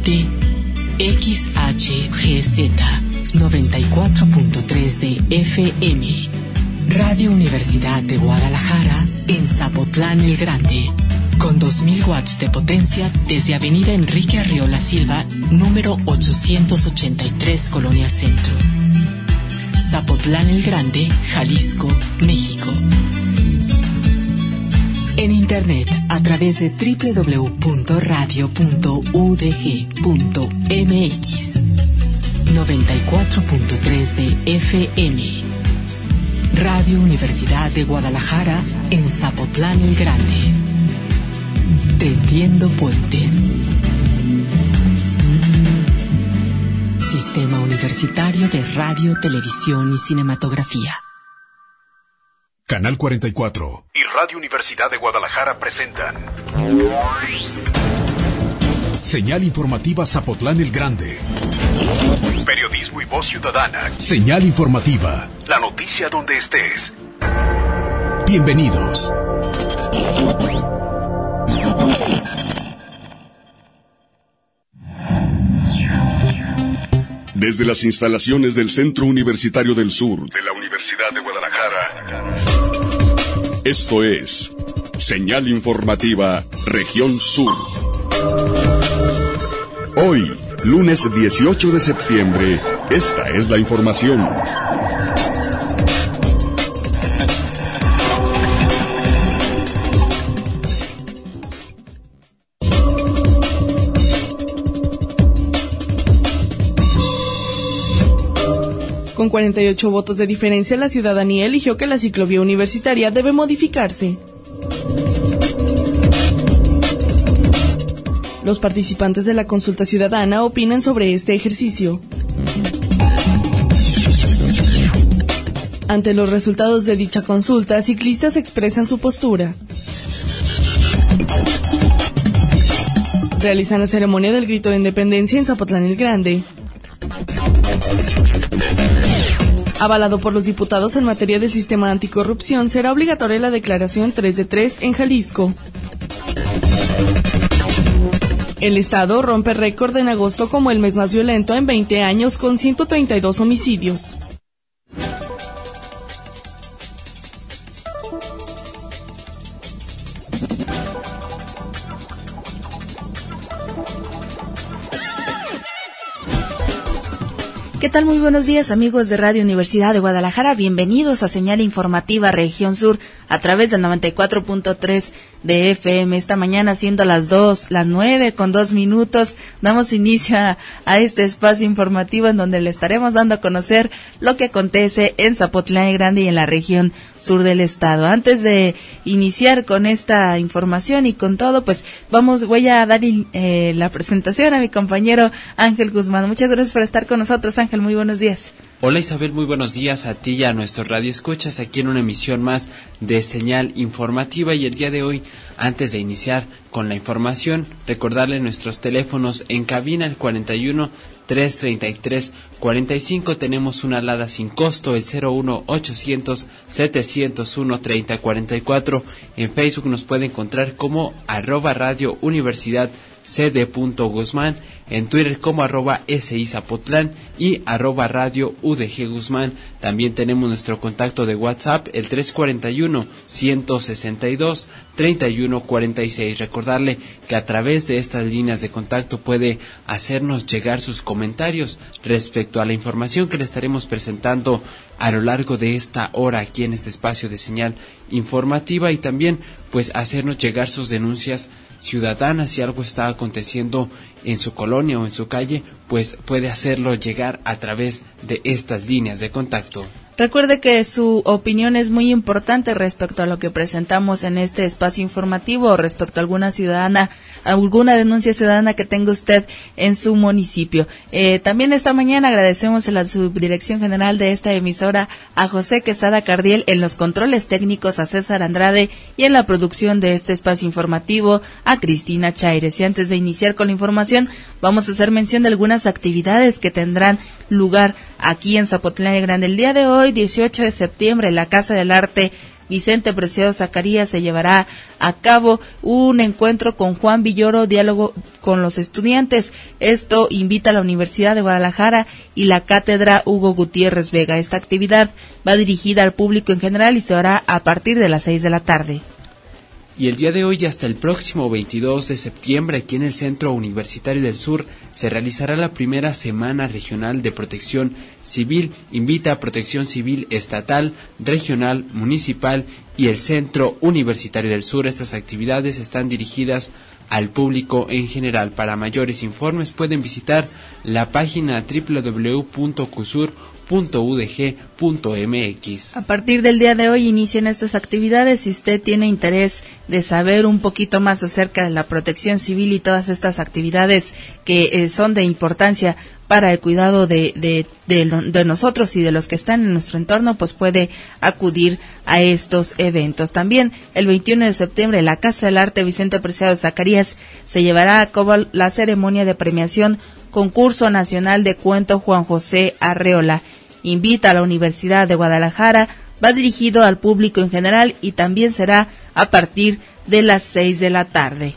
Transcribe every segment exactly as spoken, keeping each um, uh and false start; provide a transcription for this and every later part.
Transmite X H G Z noventa y cuatro punto tres de F M. Radio Universidad de Guadalajara en Zapotlán el Grande. Con dos mil watts de potencia desde Avenida Enrique Arriola Silva, número ochocientos ochenta y tres, Colonia Centro. Zapotlán el Grande, Jalisco, México. En internet a través de doble u doble u doble u punto radio punto u d g punto m x. noventa y cuatro punto tres de F M. Radio Universidad de Guadalajara en Zapotlán el Grande. Tendiendo puentes. Sistema Universitario de Radio, Televisión y Cinematografía. Canal cuarenta y cuatro y Radio Universidad de Guadalajara presentan Señal Informativa Zapotlán el Grande. Periodismo y voz ciudadana. Señal Informativa. La noticia donde estés. Bienvenidos. Desde las instalaciones del Centro Universitario del Sur de la Universidad de Guadalajara, esto es Señal Informativa Región Sur. Hoy, lunes dieciocho de septiembre, esta es la información. Con cuarenta y ocho votos de diferencia, la ciudadanía eligió que la ciclovía universitaria debe modificarse. Los participantes de la consulta ciudadana opinan sobre este ejercicio. Ante los resultados de dicha consulta, ciclistas expresan su postura. Realizan la ceremonia del grito de independencia en Zapotlán el Grande. Avalado por los diputados en materia del sistema anticorrupción, será obligatoria la declaración tres de tres en Jalisco. El Estado rompe récord en agosto como el mes más violento en veinte años, con ciento treinta y dos homicidios. ¿Qué tal? Muy buenos días, amigos de Radio Universidad de Guadalajara. Bienvenidos a Señal Informativa Región Sur a través del noventa y cuatro punto tres de F M. Esta mañana, siendo las dos, las nueve con dos minutos, damos inicio a, a este espacio informativo en donde le estaremos dando a conocer lo que acontece en Zapotlán el Grande y en la región sur del estado. Antes de iniciar con esta información y con todo, pues vamos, voy a dar eh, la presentación a mi compañero Ángel Guzmán. Muchas gracias por estar con nosotros, Ángel. Muy buenos días. Hola Isabel, muy buenos días a ti y a nuestros radioescuchas aquí en una emisión más de Señal Informativa. Y el día de hoy, antes de iniciar con la información, recordarle nuestros teléfonos en cabina, el cuarenta y uno, trescientos treinta y tres, cuarenta y cinco. Tenemos una alada sin costo, el cero uno ochocientos, setecientos uno, treinta, cuarenta y cuatro. En Facebook nos puede encontrar como arroba Radio Universidad cd.guzmán, en Twitter como arroba SI Zapotlán y arroba Radio U D G Guzmán. También tenemos nuestro contacto de WhatsApp, el tres cuarenta y uno, ciento sesenta y dos, treinta y uno cuarenta y seis. Recordarle que a través de estas líneas de contacto puede hacernos llegar sus comentarios respecto a la información que le estaremos presentando a lo largo de esta hora aquí en este espacio de Señal Informativa, y también pues hacernos llegar sus denuncias ciudadanas. Si algo está aconteciendo en su colonia o en su calle, pues puede hacerlo llegar a través de estas líneas de contacto. Recuerde que su opinión es muy importante respecto a lo que presentamos en este espacio informativo, respecto a alguna ciudadana, alguna denuncia ciudadana que tenga usted en su municipio. Eh, también esta mañana agradecemos a la Subdirección General de esta emisora, a José Quesada Cardiel, en los controles técnicos, a César Andrade, y en la producción de este espacio informativo, a Cristina Chaires. Y antes de iniciar con la información, vamos a hacer mención de algunas actividades que tendrán lugar aquí en Zapotlán el Grande. El día de hoy, dieciocho de septiembre, la Casa del Arte Vicente Preciado Zacarías se llevará a cabo un encuentro con Juan Villoro, diálogo con los estudiantes. Esto invita a la Universidad de Guadalajara y la Cátedra Hugo Gutiérrez Vega. Esta actividad va dirigida al público en general y se hará a partir de las seis de la tarde. Y el día de hoy hasta el próximo veintidós de septiembre aquí en el Centro Universitario del Sur se realizará la primera Semana Regional de Protección Civil. Invita a Protección Civil Estatal, Regional, Municipal y el Centro Universitario del Sur. Estas actividades están dirigidas al público en general. Para mayores informes pueden visitar la página doble u doble u doble u punto cusur punto u d g punto m x. A partir del día de hoy inician estas actividades. Si usted tiene interés de saber un poquito más acerca de la protección civil y todas estas actividades que eh, son de importancia para el cuidado de, de, de, de nosotros y de los que están en nuestro entorno, pues puede acudir a estos eventos. También el veintiuno de septiembre en la Casa del Arte Vicente Preciado Zacarías se llevará a cabo la ceremonia de premiación Concurso Nacional de Cuento Juan José Arreola. Invita a la Universidad de Guadalajara, va dirigido al público en general y también será a partir de las seis de la tarde.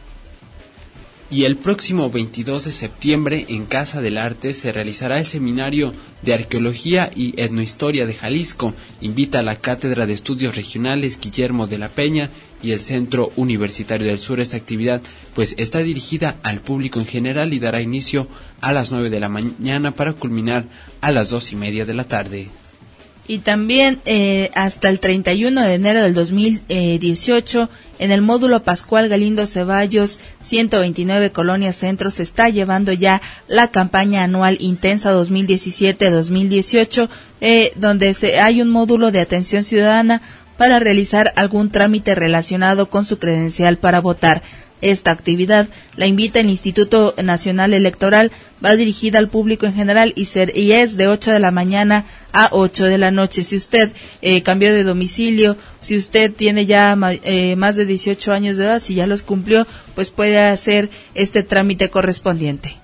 Y el próximo veintidós de septiembre en Casa del Arte se realizará el Seminario de Arqueología y Etnohistoria de Jalisco. Invita a la Cátedra de Estudios Regionales Guillermo de la Peña y el Centro Universitario del Sur. Esta actividad pues está dirigida al público en general y dará inicio a las nueve de la mañana para culminar a las dos y media de la tarde. Y también eh, hasta el treinta y uno de enero del dos mil dieciocho, en el módulo Pascual Galindo Ceballos, ciento veintinueve Colonia Centro, se está llevando ya la campaña anual Intensa dos mil diecisiete dos mil dieciocho, eh, donde se, hay un módulo de atención ciudadana para realizar algún trámite relacionado con su credencial para votar. Esta actividad la invita el Instituto Nacional Electoral, va dirigida al público en general y, ser, y es de ocho de la mañana a ocho de la noche. Si usted eh, cambió de domicilio, si usted tiene ya eh, más de dieciocho años de edad, si ya los cumplió, pues puede hacer este trámite correspondiente.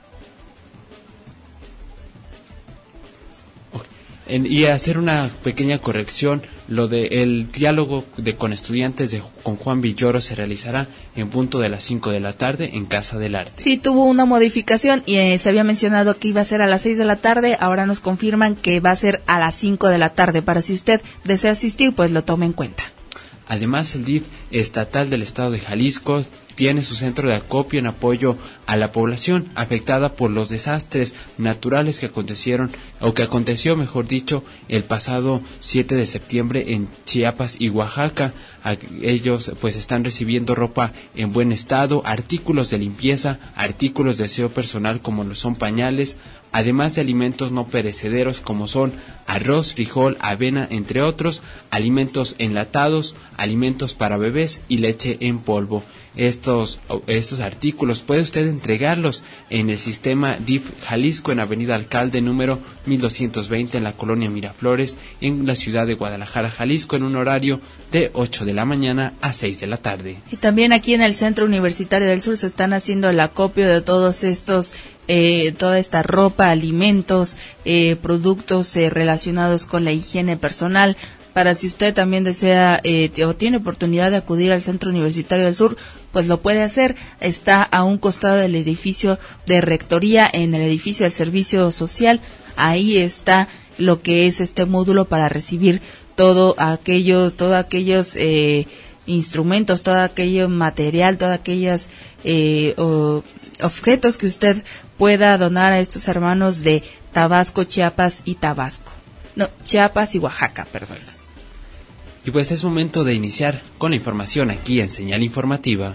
En, y hacer una pequeña corrección, lo de el diálogo de con estudiantes de con Juan Villoro se realizará en punto de las cinco de la tarde en Casa del Arte. Sí, tuvo una modificación y eh, se había mencionado que iba a ser a las seis de la tarde, ahora nos confirman que va a ser a las cinco de la tarde, para si usted desea asistir, pues lo tome en cuenta. Además, el D I F estatal del estado de Jalisco tiene su centro de acopio en apoyo a la población afectada por los desastres naturales que acontecieron, o que aconteció, mejor dicho, el pasado siete de septiembre en Chiapas y Oaxaca. Ellos pues están recibiendo ropa en buen estado, artículos de limpieza, artículos de aseo personal como lo son pañales, además de alimentos no perecederos como son arroz, frijol, avena, entre otros, alimentos enlatados, alimentos para bebés y leche en polvo. Estos, estos artículos puede usted entregarlos en el sistema D I F Jalisco en Avenida Alcalde número mil doscientos veinte en la colonia Miraflores en la ciudad de Guadalajara, Jalisco, en un horario de ocho de la mañana a seis de la tarde. Y también aquí en el Centro Universitario del Sur se están haciendo el acopio de todos estos Eh, toda esta ropa, alimentos, eh, productos eh, relacionados con la higiene personal, para si usted también desea eh, o tiene oportunidad de acudir al Centro Universitario del Sur, pues lo puede hacer. Está a un costado del edificio de Rectoría, en el edificio del Servicio Social. Ahí está lo que es este módulo para recibir todo aquello, todos aquellos eh, instrumentos, todo aquello material, todas aquellas eh, o, objetos que usted pueda donar a estos hermanos de Tabasco, Chiapas y Tabasco. No, Chiapas y Oaxaca, perdón. Y pues es momento de iniciar con la información aquí en Señal Informativa.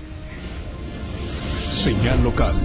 Señal local.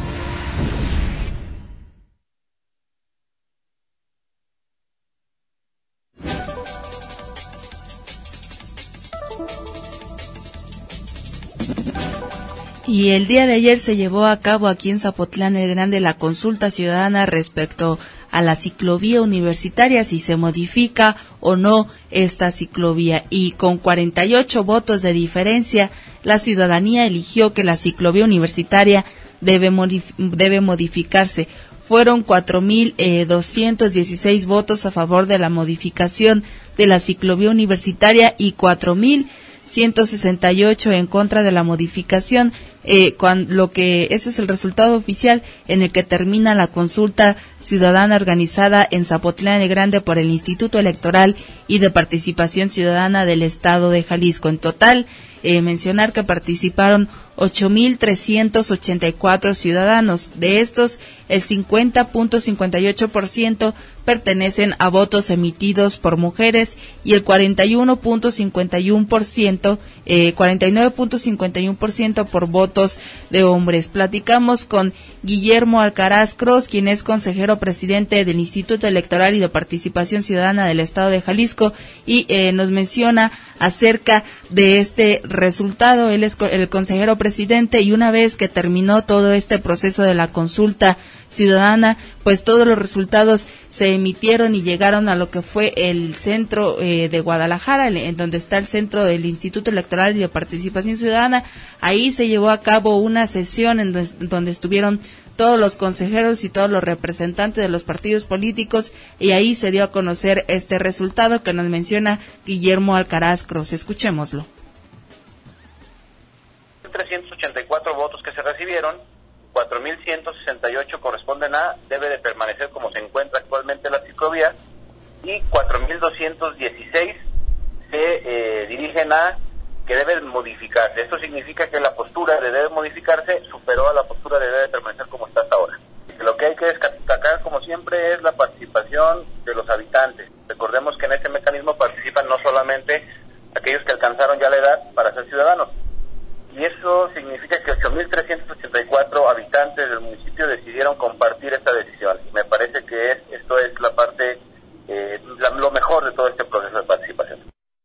Y el día de ayer se llevó a cabo aquí en Zapotlán el Grande la consulta ciudadana respecto a la ciclovía universitaria, si se modifica o no esta ciclovía. Y con cuarenta y ocho votos de diferencia, la ciudadanía eligió que la ciclovía universitaria debe, modif- debe modificarse. Fueron cuatro mil doscientos dieciséis votos a favor de la modificación de la ciclovía universitaria y cuatro mil ciento sesenta y ocho en contra de la modificación, eh, cuando, lo que ese es el resultado oficial en el que termina la consulta ciudadana organizada en Zapotlán el Grande por el Instituto Electoral y de Participación Ciudadana del Estado de Jalisco. En total, eh, mencionar que participaron ocho mil trescientos ochenta y cuatro ciudadanos. De estos, el cincuenta punto cincuenta y ocho por ciento pertenecen a votos emitidos por mujeres y el cuarenta y uno punto cincuenta y uno por ciento, eh, cuarenta y nueve punto cincuenta y uno por ciento por votos de hombres. Platicamos con Guillermo Alcaraz Cross, quien es consejero presidente del Instituto Electoral y de Participación Ciudadana del Estado de Jalisco, y eh, nos menciona acerca de este resultado. Él es el consejero presidente, y una vez que terminó todo este proceso de la consulta ciudadana, pues todos los resultados se emitieron y llegaron a lo que fue el centro eh, de Guadalajara, en donde está el centro del Instituto Electoral y de Participación Ciudadana. Ahí se llevó a cabo una sesión en donde, donde estuvieron todos los consejeros y todos los representantes de los partidos políticos, y ahí se dio a conocer este resultado que nos menciona Guillermo Alcaraz Cross. Escuchémoslo. trescientos ochenta y cuatro votos que se recibieron, cuatro mil ciento sesenta y ocho corresponden a debe de permanecer como se encuentra actualmente la ciclovía, y cuatro mil doscientos dieciséis se eh, dirigen a que debe modificarse. Esto significa que la postura de debe modificarse superó a la postura de debe permanecer como está hasta ahora. Lo que hay que destacar, como siempre, es la participación de los habitantes. Recordemos que en este mecanismo participan no solamente aquellos que alcanzaron ya la edad para ser ciudadanos, y eso significa que ocho mil trescientos ochenta y cuatro habitantes del municipio decidieron compartir esta decisión. Me parece que es, esto es la parte, eh, la, lo mejor de todo este proceso de participación.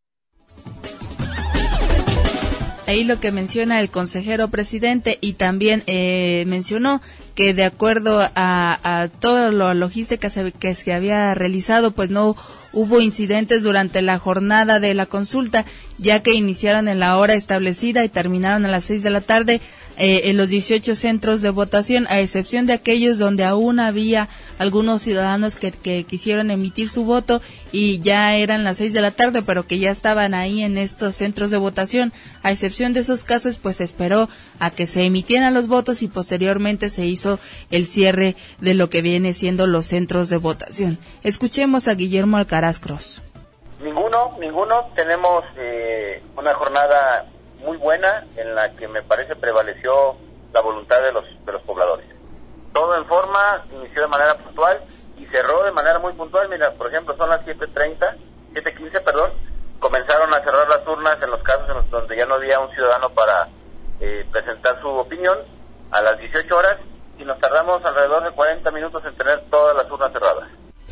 Ahí lo que menciona el consejero presidente, y también eh, mencionó que de acuerdo a, a toda la logística que se había realizado, pues no hubo incidentes durante la jornada de la consulta, ya que iniciaron en la hora establecida y terminaron a las seis de la tarde eh, en los dieciocho centros de votación, a excepción de aquellos donde aún había algunos ciudadanos que, que quisieron emitir su voto y ya eran las seis de la tarde, pero que ya estaban ahí en estos centros de votación. A excepción de esos casos, pues se esperó a que se emitieran los votos y posteriormente se hizo el cierre de lo que viene siendo los centros de votación. Escuchemos a Guillermo Alcaraz Cross. Ninguno, ninguno. Tenemos eh, una jornada muy buena en la que me parece prevaleció la voluntad de los de los pobladores. Todo en forma, inició de manera puntual y cerró de manera muy puntual. Mira, por ejemplo, son las siete treinta, siete quince, perdón, comenzaron a cerrar las urnas en los casos en los donde ya no había un ciudadano para eh, presentar su opinión a las dieciocho horas, y nos tardamos alrededor de cuarenta minutos en tener todas las urnas cerradas.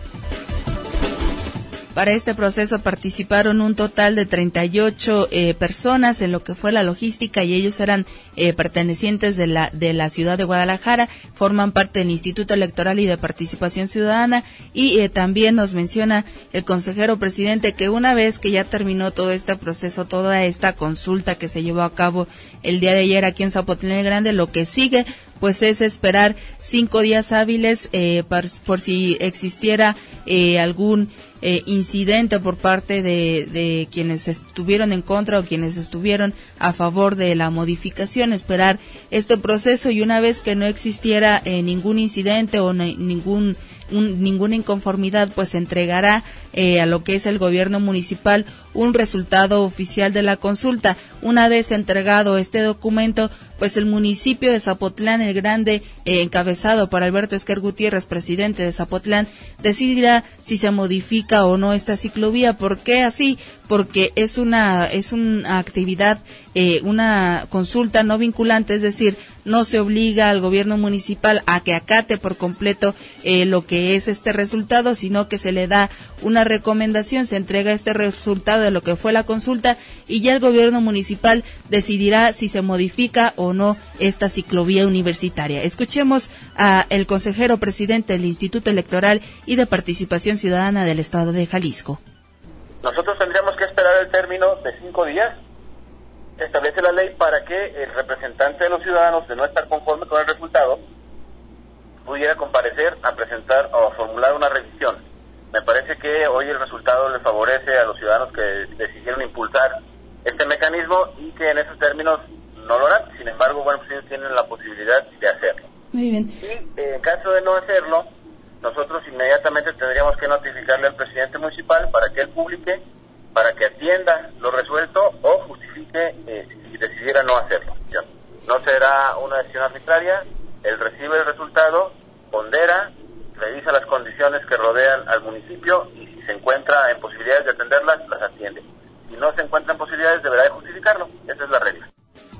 Para este proceso participaron un total de treinta y ocho eh, personas en lo que fue la logística, y ellos eran eh, pertenecientes de la de la ciudad de Guadalajara, forman parte del Instituto Electoral y de Participación Ciudadana, y eh, también nos menciona el consejero presidente que una vez que ya terminó todo este proceso, toda esta consulta que se llevó a cabo el día de ayer aquí en Zapotlán el Grande, lo que sigue pues es esperar cinco días hábiles eh, por, por si existiera eh, algún eh, incidente por parte de, de quienes estuvieron en contra o quienes estuvieron a favor de la modificación, esperar este proceso, y una vez que no existiera eh, ningún incidente o no, ningún un, ninguna inconformidad, pues se entregará eh, a lo que es el gobierno municipal un resultado oficial de la consulta. Una vez entregado este documento, pues el municipio de Zapotlán el Grande, eh, encabezado por Alberto Esquer Gutiérrez, presidente de Zapotlán, decidirá si se modifica o no esta ciclovía. ¿Por qué así? Porque es una es una actividad, eh, una consulta no vinculante, es decir, no se obliga al gobierno municipal a que acate por completo eh, lo que es este resultado, sino que se le da una recomendación, se entrega este resultado de lo que fue la consulta, y ya el gobierno municipal decidirá si se modifica o no esta ciclovía universitaria. Escuchemos a el consejero presidente del Instituto Electoral y de Participación Ciudadana del Estado de Jalisco. Nosotros tendríamos que esperar el término de cinco días. Establece la ley para que el representante de los ciudadanos, de no estar conforme con el resultado, pudiera comparecer a presentar o a formular una revisión. Me parece que hoy el resultado le favorece a los ciudadanos que decidieron impulsar este mecanismo y que en esos términos no lo harán. Sin embargo, bueno, pues ellos tienen la posibilidad de hacerlo. Muy bien. Y eh, en caso de no hacerlo, nosotros inmediatamente tendríamos que notificarle al presidente municipal para que él publique, para que atienda lo resuelto o justifique eh, si decidiera no hacerlo. No será una decisión arbitraria, él recibe el resultado, pondera, revisa las condiciones que rodean al municipio y si se encuentra en posibilidades de atenderlas, las atiende. Si no se encuentra en posibilidades, deberá de justificarlo. Esa es la regla.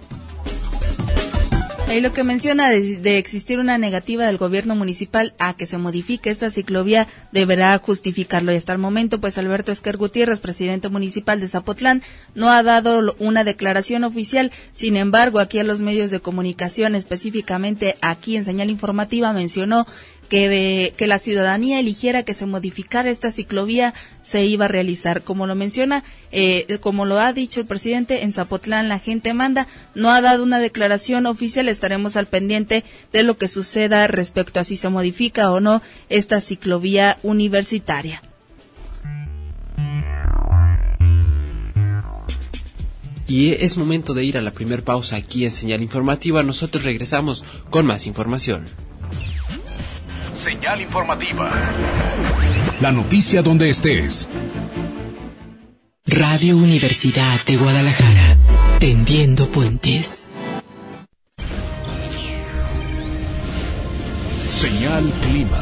Ahí lo que menciona de, de existir una negativa del gobierno municipal a que se modifique esta ciclovía, deberá justificarlo. Y hasta el momento, pues Alberto Esquer Gutiérrez, presidente municipal de Zapotlán, no ha dado una declaración oficial. Sin embargo, aquí a los medios de comunicación, específicamente aquí en Señal Informativa, mencionó que de que la ciudadanía eligiera que se modificara esta ciclovía, se iba a realizar. Como lo menciona, eh, como lo ha dicho el presidente, en Zapotlán la gente manda, no ha dado una declaración oficial, estaremos al pendiente de lo que suceda respecto a si se modifica o no esta ciclovía universitaria. Y es momento de ir a la primer pausa aquí en Señal Informativa. Nosotros regresamos con más información. Señal Informativa. La noticia donde estés. Radio Universidad de Guadalajara. Tendiendo puentes. Señal Clima.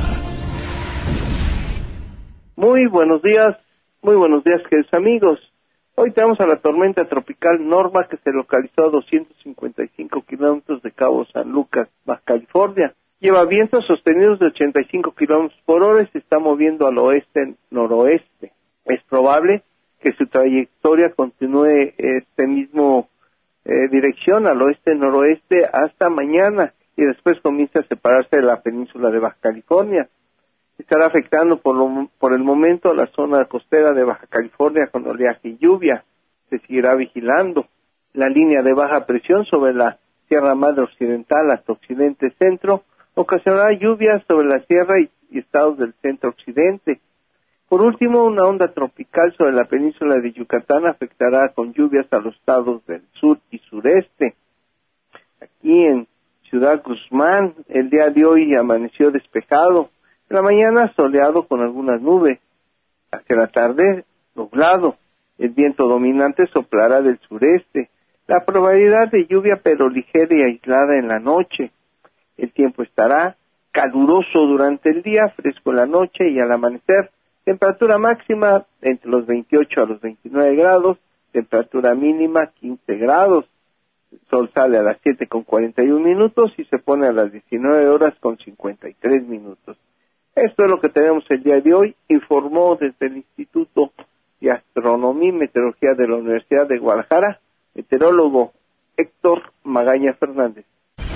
Muy buenos días, muy buenos días, queridos amigos. Hoy tenemos a la tormenta tropical Norma, que se localizó a doscientos cincuenta y cinco kilómetros de Cabo San Lucas, Baja California. Lleva vientos sostenidos de ochenta y cinco kilómetros por hora y se está moviendo al oeste-noroeste. Es probable que su trayectoria continúe este mismo eh, dirección, al oeste-noroeste, hasta mañana, y después comienza a separarse de la península de Baja California. Estará afectando por, lo, por el momento a la zona costera de Baja California con oleaje y lluvia. Se seguirá vigilando. La línea de baja presión sobre la Sierra Madre Occidental hasta Occidente Centro ocasionará lluvias sobre la sierra y, y estados del centro occidente. Por último, una onda tropical sobre la península de Yucatán afectará con lluvias a los estados del sur y sureste. Aquí en Ciudad Guzmán, el día de hoy amaneció despejado. En la mañana soleado con algunas nubes. Hacia la tarde, nublado. El viento dominante soplará del sureste. La probabilidad de lluvia, pero ligera y aislada en la noche. El tiempo estará caluroso durante el día, fresco en la noche y al amanecer. Temperatura máxima entre los veintiocho a los veintinueve grados, temperatura mínima quince grados. El sol sale a las siete con cuarenta y un minutos y se pone a las diecinueve horas con cincuenta y tres minutos. Esto es lo que tenemos el día de hoy. Informó desde el Instituto de Astronomía y Meteorología de la Universidad de Guadalajara, meteorólogo Héctor Magaña Fernández.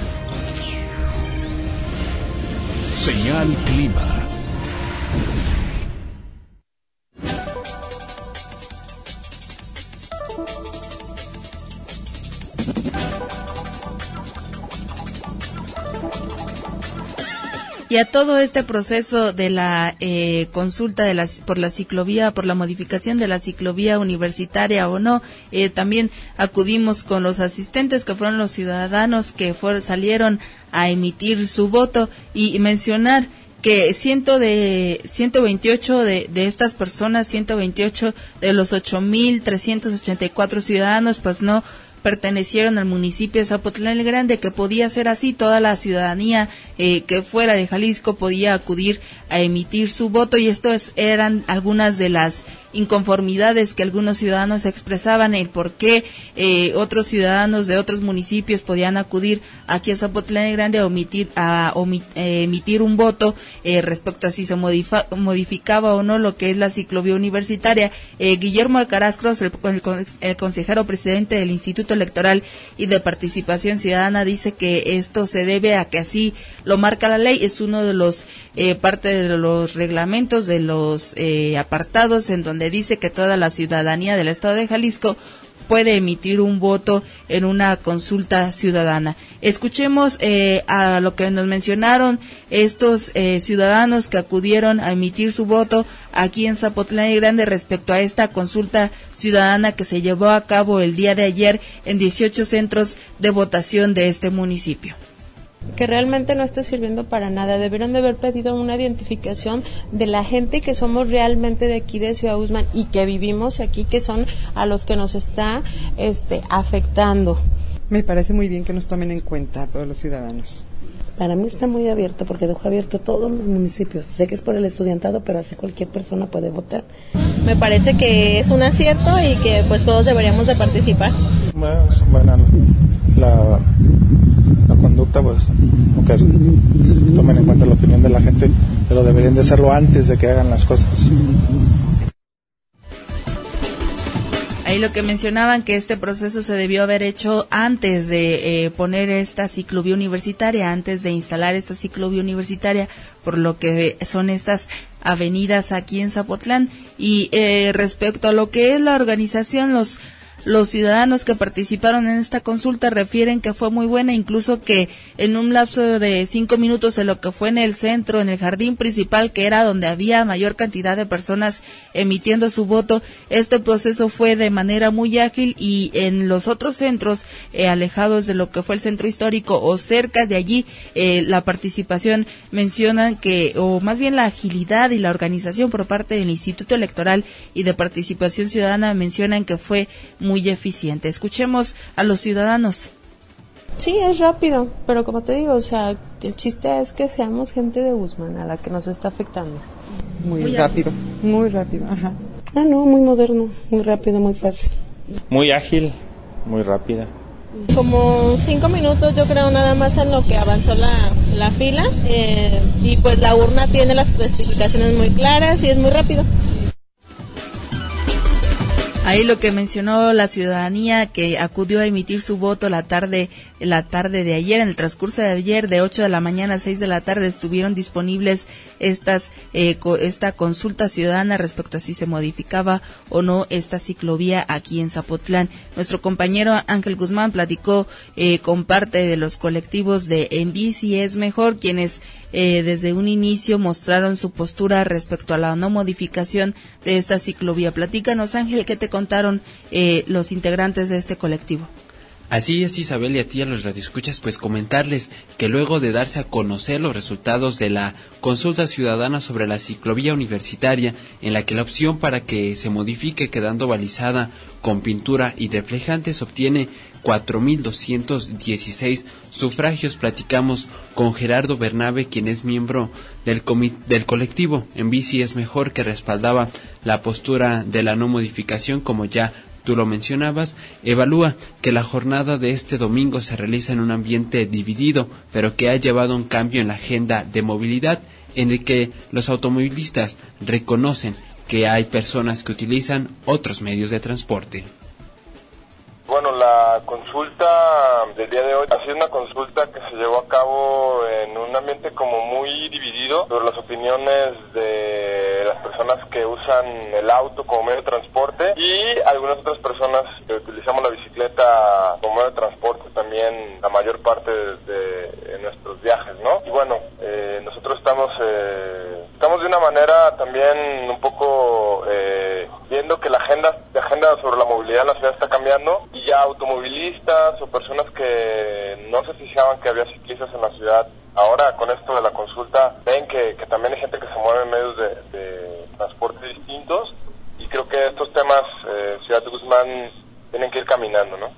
Señal Clima. Y a todo este proceso de la eh, consulta de la, por la ciclovía, por la modificación de la ciclovía universitaria o no, eh, también acudimos con los asistentes, que fueron los ciudadanos que fueron, salieron a emitir su voto, y, y mencionar que ciento de ciento veintiocho de, de estas personas, ciento veintiocho de los ocho mil trescientos ochenta y cuatro ciudadanos, pues no pertenecieron al municipio de Zapotlán el Grande, que podía ser así. Toda la ciudadanía eh, que fuera de Jalisco podía acudir a emitir su voto, y esto es, eran algunas de las inconformidades que algunos ciudadanos expresaban, el por qué eh, otros ciudadanos de otros municipios podían acudir aquí a Zapotlán el Grande a, omitir, a omit, eh, emitir un voto eh, respecto a si se modifa, modificaba o no lo que es la ciclovía universitaria. Eh, Guillermo Alcaraz Cruz, el, el, el consejero presidente del Instituto Electoral y de Participación Ciudadana, dice que esto se debe a que así lo marca la ley. Es uno de los eh, parte de los reglamentos, de los eh, apartados en donde donde dice que toda la ciudadanía del estado de Jalisco puede emitir un voto en una consulta ciudadana. Escuchemos eh, a lo que nos mencionaron estos eh, ciudadanos que acudieron a emitir su voto aquí en Zapotlán el Grande respecto a esta consulta ciudadana que se llevó a cabo el día de ayer en dieciocho centros de votación de este municipio. Que realmente no está sirviendo para nada. Debieron de haber pedido una identificación de la gente que somos realmente de aquí de Ciudad Guzmán y que vivimos aquí, que son a los que nos está este, afectando. Me parece muy bien que nos tomen en cuenta a todos los ciudadanos. Para mí está muy abierto porque dejó abierto todos los municipios. Sé que es por el estudiantado, pero así cualquier persona puede votar. Me parece que es un acierto y que pues todos deberíamos de participar. Bueno, bueno la, la conducta, pues, aunque tomen en cuenta la opinión de la gente, pero deberían de hacerlo antes de que hagan las cosas. Ahí lo que mencionaban, que este proceso se debió haber hecho antes de eh, poner esta ciclovía universitaria, antes de instalar esta ciclovía universitaria, por lo que son estas avenidas aquí en Zapotlán. Y eh, respecto a lo que es la organización, los Los ciudadanos que participaron en esta consulta refieren que fue muy buena, incluso que en un lapso de cinco minutos en lo que fue en el centro, en el jardín principal, que era donde había mayor cantidad de personas emitiendo su voto, este proceso fue de manera muy ágil, y en los otros centros eh, alejados de lo que fue el centro histórico o cerca de allí, eh, la participación mencionan que, o más bien la agilidad y la organización por parte del Instituto Electoral y de Participación Ciudadana mencionan que fue muy eficiente. Escuchemos a los ciudadanos. Sí, es rápido, pero como te digo, o sea, el chiste es que seamos gente de Guzmán a la que nos está afectando. Muy, muy rápido, ágil. muy rápido, ajá. Ah, no, muy moderno, muy rápido, muy fácil. Muy ágil, muy rápida. Como cinco minutos yo creo nada más en lo que avanzó la, la fila eh, y pues la urna tiene las especificaciones muy claras y es muy rápido. Ahí lo que mencionó la ciudadanía que acudió a emitir su voto la tarde la tarde de ayer, en el transcurso de ayer, de ocho de la mañana a seis de la tarde, estuvieron disponibles estas eh, co- esta consulta ciudadana respecto a si se modificaba o no esta ciclovía aquí en Zapotlán. Nuestro compañero Ángel Guzmán platicó eh, con parte de los colectivos de En Bici es Mejor, quienes eh, desde un inicio mostraron su postura respecto a la no modificación de esta ciclovía. Platícanos, Ángel, ¿qué te contaron eh, los integrantes de este colectivo? Así es, Isabel, y a ti, a los radioescuchas, pues comentarles que luego de darse a conocer los resultados de la consulta ciudadana sobre la ciclovía universitaria, en la que la opción para que se modifique quedando balizada con pintura y reflejantes obtiene cuatro mil doscientos dieciséis sufragios, platicamos con Gerardo Bernabe, quien es miembro del, comi- del colectivo En Bici es Mejor, que respaldaba la postura de la no modificación, como ya tú lo mencionabas. Evalúa que la jornada de este domingo se realiza en un ambiente dividido, pero que ha llevado un cambio en la agenda de movilidad, en el que los automovilistas reconocen que hay personas que utilizan otros medios de transporte. Bueno, la consulta del día de hoy ha sido una consulta que se llevó a cabo en un ambiente como muy dividido sobre las opiniones de las personas que usan el auto como medio de transporte y algunas otras personas que utilizamos la bicicleta como medio de transporte también la mayor parte de, de, de nuestros viajes, ¿no? Y bueno, eh, nosotros estamos eh, estamos de una manera también un poco eh, viendo que la agenda, la agenda sobre la movilidad en la ciudad está cambiando, y ya automovilistas o personas que no se fijaban que había ciclistas en la ciudad, ahora con esto de la consulta ven que, que también hay gente que se mueve en medios de, de transporte distintos, y creo que estos temas eh, Ciudad de Guzmán tienen que ir caminando, ¿no?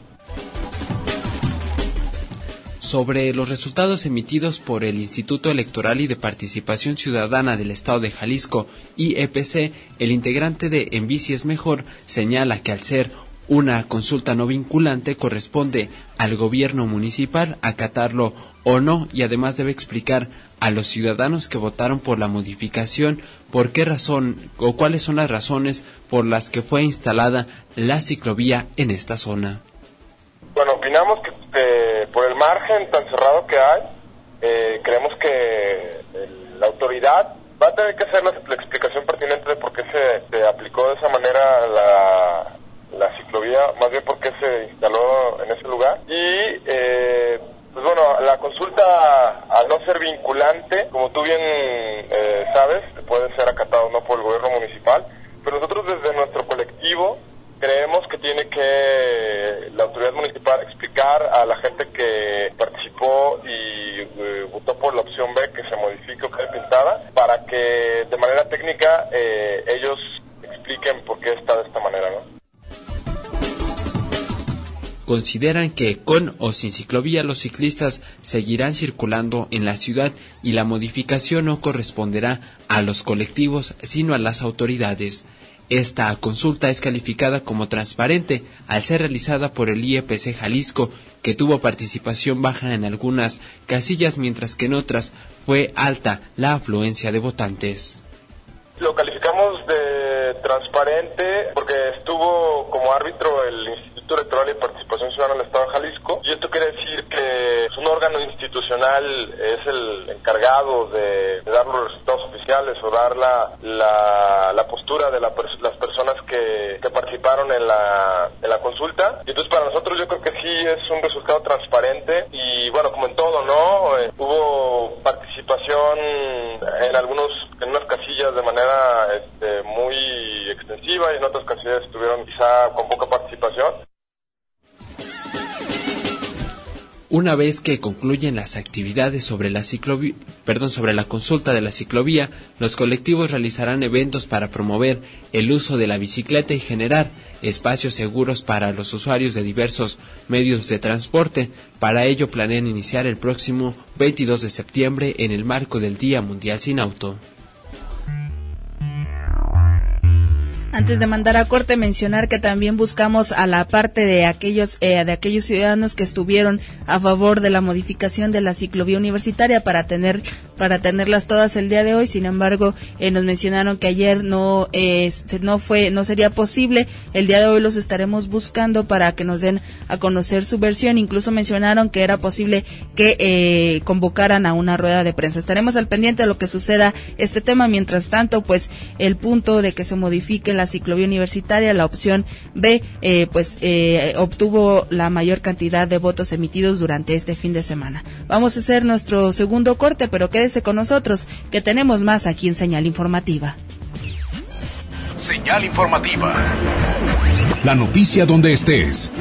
Sobre los resultados emitidos por el Instituto Electoral y de Participación Ciudadana del Estado de Jalisco, I E P C, el integrante de En Bici es Mejor señala que al ser una consulta no vinculante corresponde al gobierno municipal acatarlo o no, y además debe explicar a los ciudadanos que votaron por la modificación por qué razón o cuáles son las razones por las que fue instalada la ciclovía en esta zona. Bueno, opinamos que, que por el margen tan cerrado que hay, eh, creemos que el, la autoridad va a tener que hacer la, la explicación pertinente de por qué se, se aplicó de esa manera la, la ciclovía, más bien por qué se instaló en ese lugar. Y eh, pues bueno, la consulta, al no ser vinculante, como tú bien eh, sabes, puede ser acatado no por el gobierno municipal, pero nosotros desde nuestro colectivo creemos que tiene que la autoridad municipal explicar a la gente que participó y eh, votó por la opción B que se modifique o quede pintada, para que de manera técnica eh, ellos expliquen por qué está de esta manera, ¿no? Consideran que con o sin ciclovía los ciclistas seguirán circulando en la ciudad y la modificación no corresponderá a los colectivos sino a las autoridades. Esta consulta es calificada como transparente al ser realizada por el I E P C Jalisco, que tuvo participación baja en algunas casillas mientras que en otras fue alta la afluencia de votantes. Lo calificamos de transparente porque estuvo como árbitro el Instituto Electoral y Participación Ciudadana del Estado de Jalisco, y esto quiere decir que un órgano institucional es el encargado de, de dar los resultados oficiales o dar la, la, la postura de la, las personas que, que participaron en la, en la consulta. Y entonces para nosotros yo creo que sí es un resultado transparente y bueno, como en todo, ¿no? Eh, hubo participación en algunos, en unas casillas de manera este, muy extensiva y en otras casillas estuvieron quizá con poca participación. Una vez que concluyen las actividades sobre la ciclovía, perdón, sobre la consulta de la ciclovía, los colectivos realizarán eventos para promover el uso de la bicicleta y generar espacios seguros para los usuarios de diversos medios de transporte. Para ello planean iniciar el próximo veintidós de septiembre en el marco del Día Mundial Sin Auto. Antes de mandar a corte, mencionar que también buscamos a la parte de aquellos eh, de aquellos ciudadanos que estuvieron a favor de la modificación de la ciclovía universitaria para tener para tenerlas todas el día de hoy. Sin embargo, eh, nos mencionaron que ayer no eh, no fue no sería posible. El día de hoy los estaremos buscando para que nos den a conocer su versión. Incluso mencionaron que era posible que eh, convocaran a una rueda de prensa. Estaremos al pendiente de lo que suceda este tema. Mientras tanto, pues el punto de que se modifique la la ciclovía universitaria, la opción B, eh, pues eh, obtuvo la mayor cantidad de votos emitidos durante este fin de semana. Vamos a hacer nuestro segundo corte, pero quédese con nosotros, que tenemos más aquí en Señal Informativa. Señal Informativa. La noticia donde estés.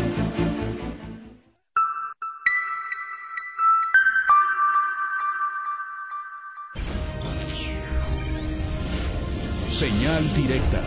Señal directa.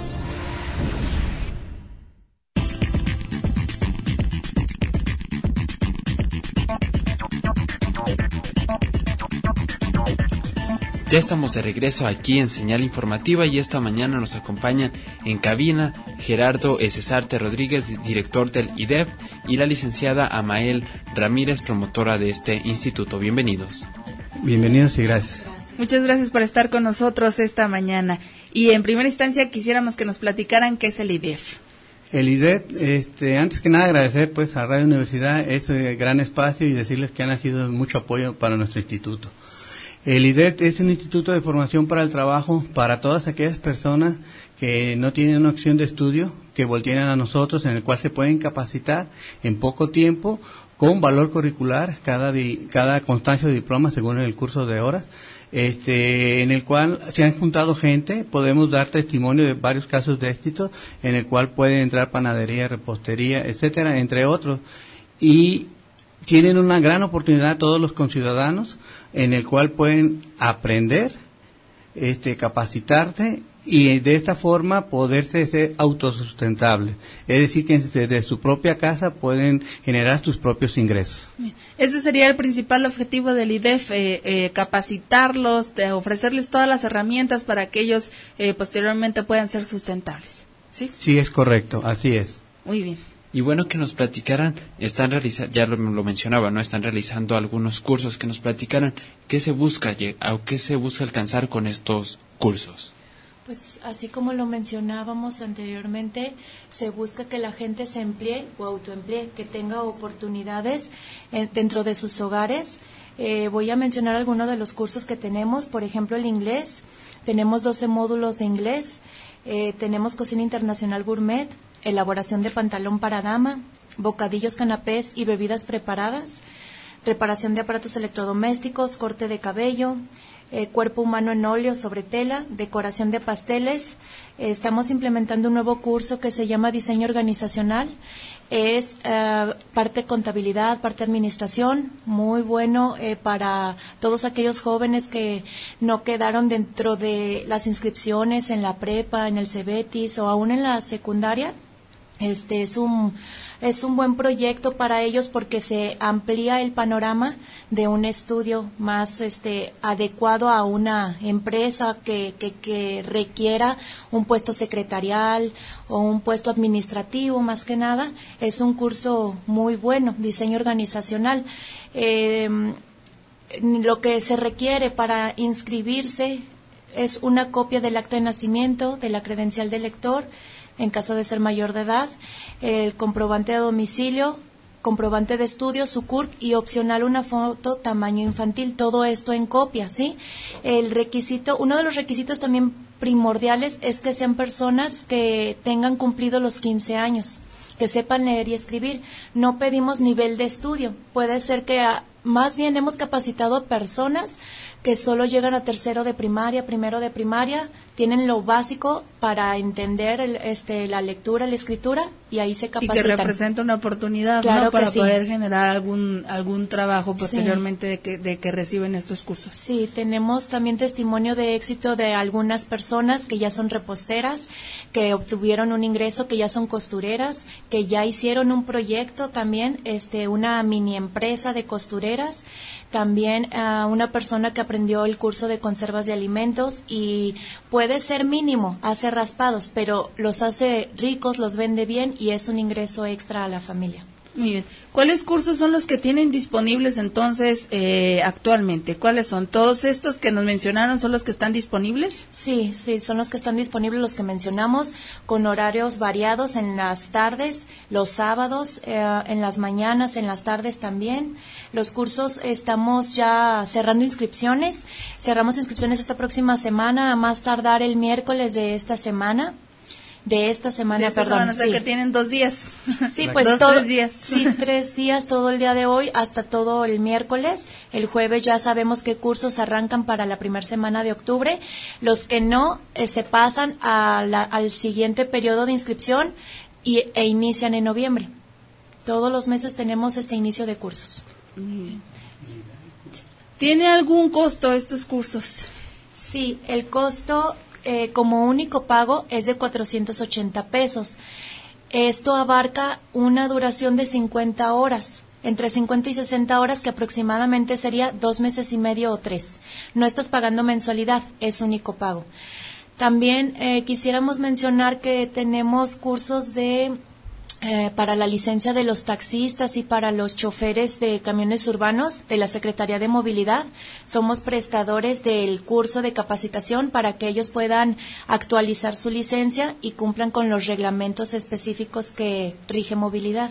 Ya estamos de regreso aquí en Señal Informativa y esta mañana nos acompañan en cabina Gerardo Cesarte Rodríguez, director del I D E F, y la licenciada Amael Ramírez, promotora de este instituto. Bienvenidos. Bienvenidos y gracias. Muchas gracias por estar con nosotros esta mañana. Y en primera instancia quisiéramos que nos platicaran qué es el I D E F. El I D E F, este, antes que nada agradecer pues a Radio Universidad este gran espacio y decirles que han sido mucho apoyo para nuestro instituto. El I D E F es un instituto de formación para el trabajo para todas aquellas personas que no tienen una opción de estudio, que volteen a nosotros, en el cual se pueden capacitar en poco tiempo con valor curricular, cada di, cada constancia de diploma según el curso de horas, este, en el cual se han juntado gente. Podemos dar testimonio de varios casos de éxito, en el cual puede entrar panadería, repostería, etcétera, entre otros, y tienen una gran oportunidad todos los conciudadanos, en el cual pueden aprender, este, capacitarse y de esta forma poderse ser autosustentables. Es decir, que desde su propia casa pueden generar sus propios ingresos. Ese sería el principal objetivo del I D E F, eh, eh, capacitarlos, de ofrecerles todas las herramientas para que ellos eh, posteriormente puedan ser sustentables. ¿Sí? Sí, es correcto, así es. Muy bien. Y bueno, que nos platicaran, están realizando, ya lo, lo mencionaba, ¿no? Están realizando algunos cursos, que nos platicaran qué se busca, o qué se busca alcanzar con estos cursos. Pues así como lo mencionábamos anteriormente, se busca que la gente se emplee o autoemplee, que tenga oportunidades eh, dentro de sus hogares. Eh, voy a mencionar algunos de los cursos que tenemos, por ejemplo el inglés. Tenemos doce módulos de inglés, eh, tenemos cocina internacional gourmet, elaboración de pantalón para dama, bocadillos, canapés y bebidas preparadas, reparación de aparatos electrodomésticos, corte de cabello, eh, cuerpo humano en óleo sobre tela, decoración de pasteles. Eh, estamos implementando un nuevo curso que se llama diseño organizacional. Es eh, parte contabilidad, parte administración, muy bueno eh, para todos aquellos jóvenes que no quedaron dentro de las inscripciones en la prepa, en el Cebetis o aún en la secundaria. Este es un es un buen proyecto para ellos porque se amplía el panorama de un estudio más este adecuado a una empresa que, que, que requiera un puesto secretarial o un puesto administrativo, más que nada. Es un curso muy bueno, diseño organizacional. Eh, lo que se requiere para inscribirse es una copia del acta de nacimiento, de la credencial del lector, en caso de ser mayor de edad, el comprobante de domicilio, comprobante de estudio, su C U R P y opcional una foto tamaño infantil, todo esto en copia, ¿sí? El requisito, uno de los requisitos también primordiales es que sean personas que tengan cumplido los quince años, que sepan leer y escribir. No pedimos nivel de estudio, puede ser que a, más bien hemos capacitado a personas que solo llegan a tercero de primaria, primero de primaria, tienen lo básico para entender el, este, la lectura, la escritura, y ahí se capacitan. Y que representa una oportunidad, claro, ¿no? Para sí. poder generar algún algún trabajo posteriormente sí. de, que, de que reciben estos cursos. Sí, tenemos también testimonio de éxito de algunas personas que ya son reposteras, que obtuvieron un ingreso, que ya son costureras, que ya hicieron un proyecto también, este, una mini empresa de costureras. También uh, una persona que aprendió el curso de conservas de alimentos y puede ser mínimo, hace raspados, pero los hace ricos, los vende bien y es un ingreso extra a la familia. Muy bien. ¿Cuáles cursos son los que tienen disponibles entonces eh, actualmente? ¿Cuáles son? ¿Todos estos que nos mencionaron son los que están disponibles? Sí, sí, son los que están disponibles, los que mencionamos, con horarios variados en las tardes, los sábados, eh, en las mañanas, en las tardes también. Los cursos estamos ya cerrando inscripciones. Cerramos inscripciones esta próxima semana, a más tardar el miércoles de esta semana. De esta semana, sí, perdón. O sea, sí. que tienen dos días. Sí, pues dos, todo, tres días. Sí, tres días, todo el día de hoy hasta todo el miércoles. El jueves ya sabemos qué cursos arrancan para la primera semana de octubre. Los que no eh, se pasan a la, al siguiente periodo de inscripción y, e inician en noviembre. Todos los meses tenemos este inicio de cursos. Mm. ¿Tiene algún costo estos cursos? Sí, el costo Eh, como único pago es de cuatrocientos ochenta pesos. Esto abarca una duración de cincuenta horas, entre cincuenta y sesenta horas, que aproximadamente sería dos meses y medio o tres. No estás pagando mensualidad, es único pago. También eh, quisiéramos mencionar que tenemos cursos de Eh, para la licencia de los taxistas y para los choferes de camiones urbanos de la Secretaría de Movilidad. Somos prestadores del curso de capacitación para que ellos puedan actualizar su licencia y cumplan con los reglamentos específicos que rige movilidad.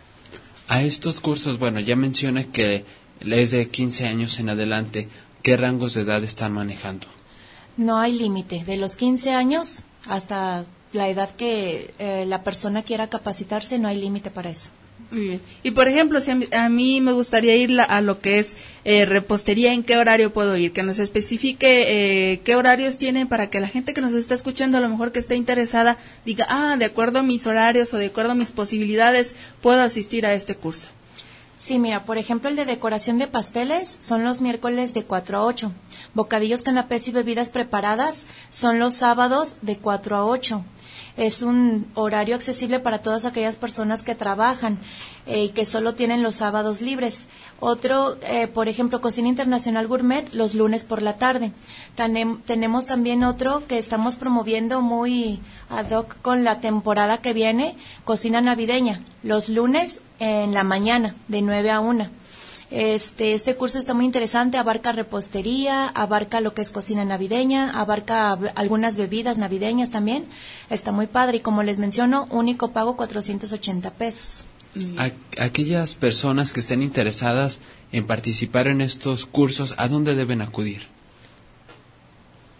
A estos cursos, bueno, ya menciona que es de quince años en adelante. ¿Qué rangos de edad están manejando? No hay límite, de los quince años hasta la edad que eh, la persona quiera capacitarse, no hay límite para eso. Muy bien. Y por ejemplo, si a mí, a mí me gustaría ir la, a lo que es eh, repostería, ¿en qué horario puedo ir? Que nos especifique eh, qué horarios tienen para que la gente que nos está escuchando, a lo mejor que esté interesada, diga, ah, de acuerdo a mis horarios o de acuerdo a mis posibilidades, puedo asistir a este curso. Sí, mira, por ejemplo, el de decoración de pasteles son los miércoles de cuatro a ocho. Bocadillos, canapés y bebidas preparadas son los sábados de cuatro a ocho. Es un horario accesible para todas aquellas personas que trabajan eh, y que solo tienen los sábados libres. Otro, eh, por ejemplo, cocina internacional gourmet los lunes por la tarde. Tanem, tenemos también otro que estamos promoviendo muy ad hoc con la temporada que viene, cocina navideña, los lunes en la mañana de nueve a una. Este, este curso está muy interesante, abarca repostería, abarca lo que es cocina navideña, abarca algunas bebidas navideñas también. Está muy padre y, como les menciono, único pago cuatrocientos ochenta pesos. A, aquellas personas que estén interesadas en participar en estos cursos, ¿a dónde deben acudir?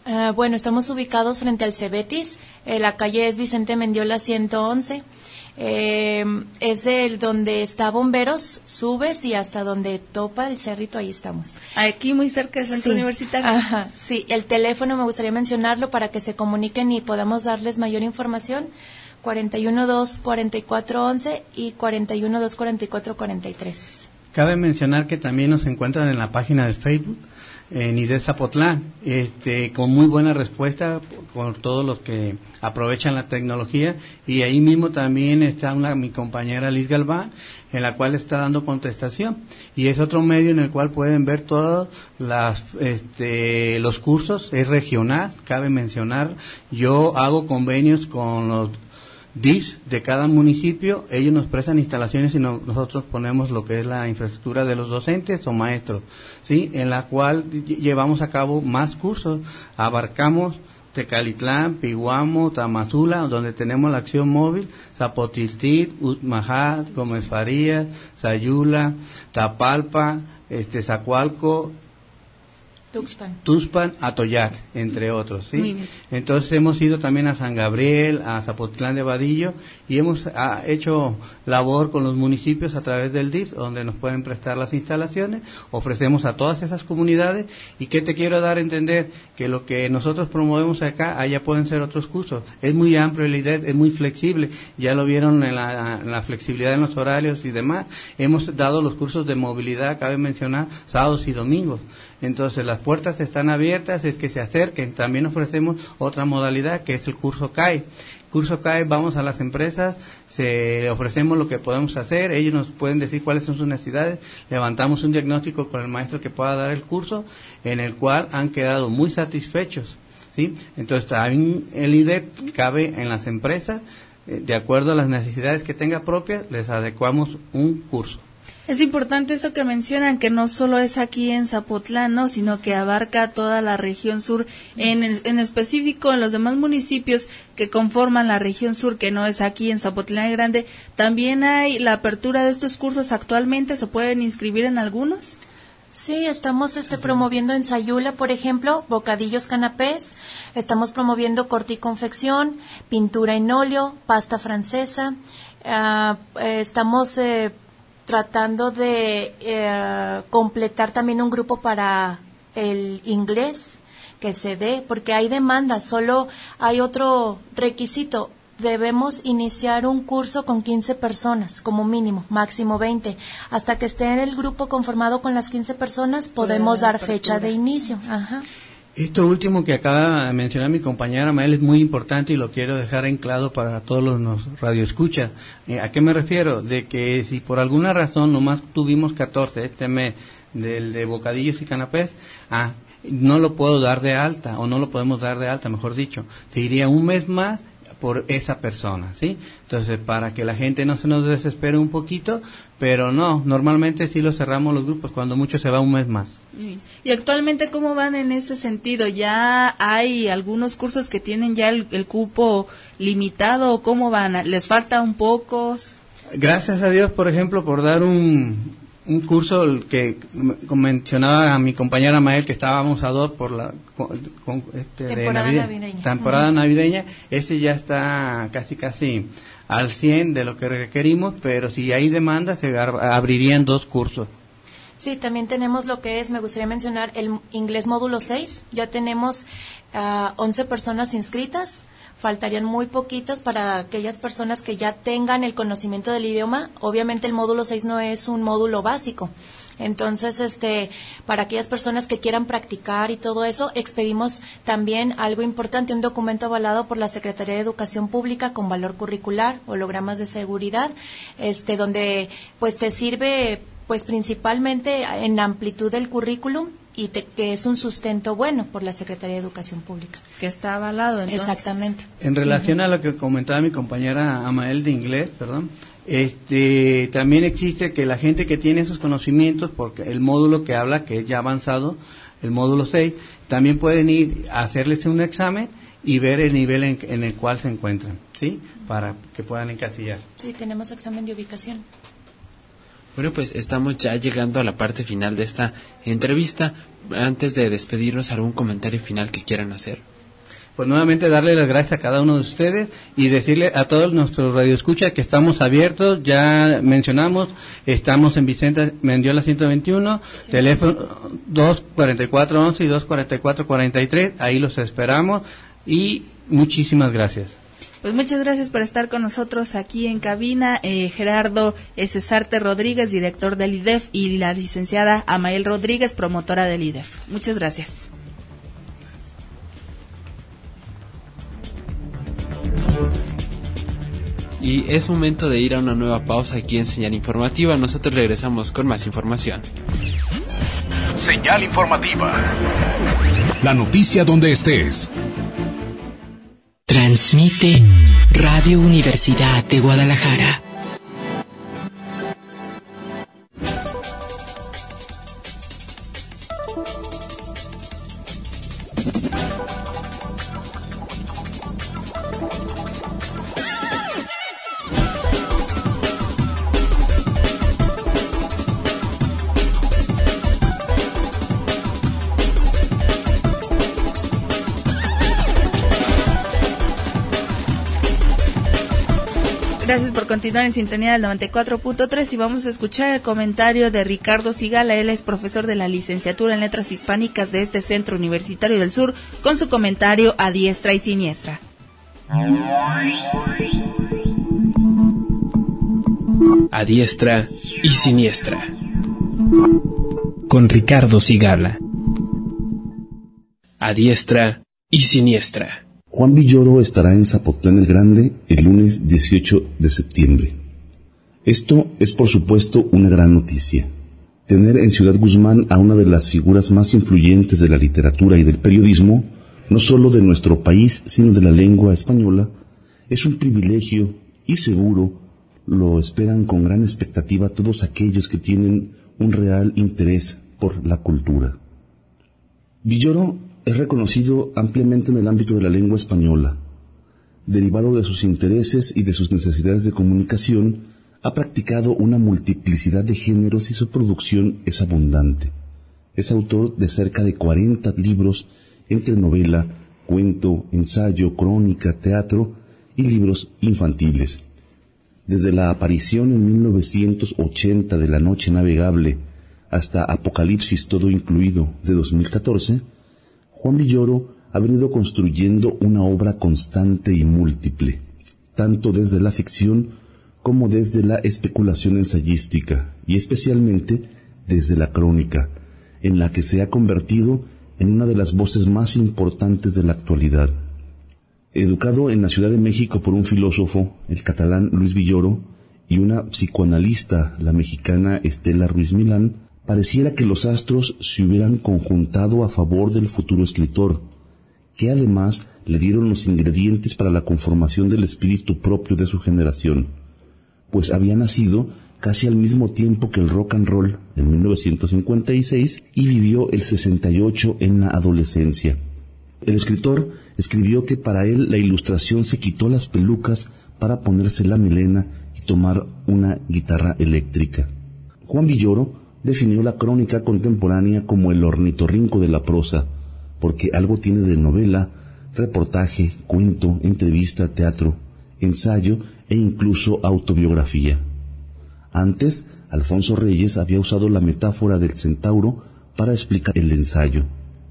Uh, bueno, estamos ubicados frente al Cebetis, eh, la calle es Vicente Mendiola ciento once, eh, es de donde está Bomberos, subes y hasta donde topa el cerrito, ahí estamos. Aquí muy cerca del centro sí. universitario. Ajá, sí, el teléfono me gustaría mencionarlo para que se comuniquen y podamos darles mayor información, cuarenta y uno dos cuarenta y cuatro once y cuarenta y uno dos cuarenta y cuatro cuarenta y tres. Cabe mencionar que también nos encuentran en la página de Facebook, en I D E Zapotlán, este, con muy buena respuesta por todos los que aprovechan la tecnología, y ahí mismo también está una, mi compañera Liz Galván, en la cual está dando contestación, y es otro medio en el cual pueden ver todos las, este, los cursos, es regional, cabe mencionar, yo hago convenios con los D I S de cada municipio, ellos nos prestan instalaciones y no, nosotros ponemos lo que es la infraestructura de los docentes o maestros, ¿sí? En la cual llevamos a cabo más cursos, abarcamos Tecalitlán, Piguamo, Tamazula, donde tenemos la acción móvil, Zapotiltit, Utmajá, Gómez Farías, Sayula, Tapalpa, este, Zacualco, Tuxpan. Tuxpan, Atoyac, entre otros, ¿sí? Entonces hemos ido también a San Gabriel, a Zapotlán de Vadillo, y hemos ha, hecho labor con los municipios a través del D I F, donde nos pueden prestar las instalaciones, ofrecemos a todas esas comunidades, y ¿qué te quiero dar a entender? Que lo que nosotros promovemos acá, allá pueden ser otros cursos. Es muy amplio el I D E, es muy flexible, ya lo vieron en la, en la flexibilidad en los horarios y demás. Hemos dado los cursos de movilidad, cabe mencionar, sábados y domingos. Entonces las puertas están abiertas, es que se acerquen. También ofrecemos otra modalidad que es el curso C A E. Curso C A E, vamos a las empresas, se ofrecemos lo que podemos hacer, ellos nos pueden decir cuáles son sus necesidades, levantamos un diagnóstico con el maestro que pueda dar el curso, en el cual han quedado muy satisfechos, ¿sí? Entonces también el I D E cabe en las empresas, de acuerdo a las necesidades que tenga propias, les adecuamos un curso. Es importante eso que mencionan, que no solo es aquí en Zapotlán, ¿no?, sino que abarca toda la región sur, en, en específico en los demás municipios que conforman la región sur, que no es aquí en Zapotlán el Grande. También hay la apertura de estos cursos actualmente, ¿se pueden inscribir en algunos? Sí, estamos este, promoviendo en Sayula, por ejemplo, bocadillos canapés, estamos promoviendo corte y confección, pintura en óleo, pasta francesa, uh, eh, estamos... Eh, tratando de eh, completar también un grupo para el inglés que se dé, porque hay demanda, solo hay otro requisito, debemos iniciar un curso con quince personas como mínimo, máximo veinte, hasta que esté en el grupo conformado con las quince personas podemos dar fecha de inicio. Ajá. Esto último que acaba de mencionar mi compañera Mael es muy importante y lo quiero dejar en claro para todos los radioescuchas. Eh, ¿A qué me refiero? De que si por alguna razón nomás tuvimos catorce este mes del de bocadillos y canapés, ah, no lo puedo dar de alta, o no lo podemos dar de alta, mejor dicho. Se iría un mes más por esa persona, ¿sí? Entonces, para que la gente no se nos desespere un poquito, pero no, normalmente sí lo cerramos los grupos, cuando mucho se va un mes más. Y actualmente, ¿cómo van en ese sentido? ¿Ya hay algunos cursos que tienen ya el, el cupo limitado, o cómo van? ¿Les falta un poco? Gracias a Dios, por ejemplo, por dar un... un curso que mencionaba a mi compañera Mael, que estábamos a dos por la con, con, este, temporada de Navidad, navideña. Temporada uh-huh. navideña. Este ya está casi casi al cien de lo que requerimos, pero si hay demanda se abrirían dos cursos. Sí, también tenemos lo que es, me gustaría mencionar, el inglés módulo seis. Ya tenemos uh, once personas inscritas. Faltarían muy poquitas para aquellas personas que ya tengan el conocimiento del idioma. Obviamente el módulo seis no es un módulo básico. Entonces, este, para aquellas personas que quieran practicar y todo eso, expedimos también algo importante, un documento avalado por la Secretaría de Educación Pública con valor curricular, hologramas de seguridad, este, donde pues te sirve pues principalmente en amplitud del currículum, y te, que es un sustento bueno por la Secretaría de Educación Pública. Que está avalado, entonces. Exactamente. En relación uh-huh. a lo que comentaba mi compañera Amael de inglés, perdón, este, también existe que la gente que tiene esos conocimientos, porque el módulo que habla, que es ya avanzado, el módulo seis, también pueden ir a hacerles un examen y ver el nivel en, en el cual se encuentran, ¿sí? Para que puedan encasillar. Sí, tenemos examen de ubicación. Bueno, pues estamos ya llegando a la parte final de esta entrevista. Antes de despedirnos, ¿algún comentario final que quieran hacer? Pues nuevamente darle las gracias a cada uno de ustedes y decirle a todos nuestros radioescuchas que estamos abiertos. Ya mencionamos, estamos en Vicente Mendiola ciento veintiuno, sí, teléfono dos cuarenta y cuatro once y dos cuarenta y cuatro cuarenta y tres, ahí los esperamos y muchísimas gracias. Pues muchas gracias por estar con nosotros aquí en cabina, eh, Gerardo Cesarte Rodríguez, director del I D E F, y la licenciada Amael Rodríguez, promotora del I D E F. Muchas gracias. Y es momento de ir a una nueva pausa aquí en Señal Informativa. Nosotros regresamos con más información. Señal Informativa. La noticia donde estés. Transmite Radio Universidad de Guadalajara. Gracias por continuar en sintonía del noventa y cuatro punto tres y vamos a escuchar el comentario de Ricardo Sigala. Él es profesor de la licenciatura en Letras Hispánicas de este Centro Universitario del Sur, con su comentario a diestra y siniestra. A diestra y siniestra. Con Ricardo Sigala. A diestra y siniestra. Juan Villoro estará en Zapotlán el Grande el lunes dieciocho de septiembre. Esto es, por supuesto, una gran noticia. Tener en Ciudad Guzmán a una de las figuras más influyentes de la literatura y del periodismo, no solo de nuestro país, sino de la lengua española, es un privilegio y seguro lo esperan con gran expectativa todos aquellos que tienen un real interés por la cultura. Villoro es reconocido ampliamente en el ámbito de la lengua española. Derivado de sus intereses y de sus necesidades de comunicación, ha practicado una multiplicidad de géneros y su producción es abundante. Es autor de cerca de cuarenta libros entre novela, cuento, ensayo, crónica, teatro y libros infantiles. Desde la aparición en mil novecientos ochenta de La Noche Navegable hasta Apocalipsis todo incluido de dos mil catorce, Juan Villoro ha venido construyendo una obra constante y múltiple, tanto desde la ficción como desde la especulación ensayística, y especialmente desde la crónica, en la que se ha convertido en una de las voces más importantes de la actualidad. Educado en la Ciudad de México por un filósofo, el catalán Luis Villoro, y una psicoanalista, la mexicana Estela Ruiz Milán, pareciera que los astros se hubieran conjuntado a favor del futuro escritor, que además le dieron los ingredientes para la conformación del espíritu propio de su generación, pues había nacido casi al mismo tiempo que el rock and roll en mil novecientos cincuenta y seis y vivió el sesenta y ocho en la adolescencia. El escritor escribió que para él la ilustración se quitó las pelucas para ponerse la melena y tomar una guitarra eléctrica. Juan Villoro definió la crónica contemporánea como el ornitorrinco de la prosa, porque algo tiene de novela, reportaje, cuento, entrevista, teatro, ensayo e incluso autobiografía. Antes, Alfonso Reyes había usado la metáfora del centauro para explicar el ensayo.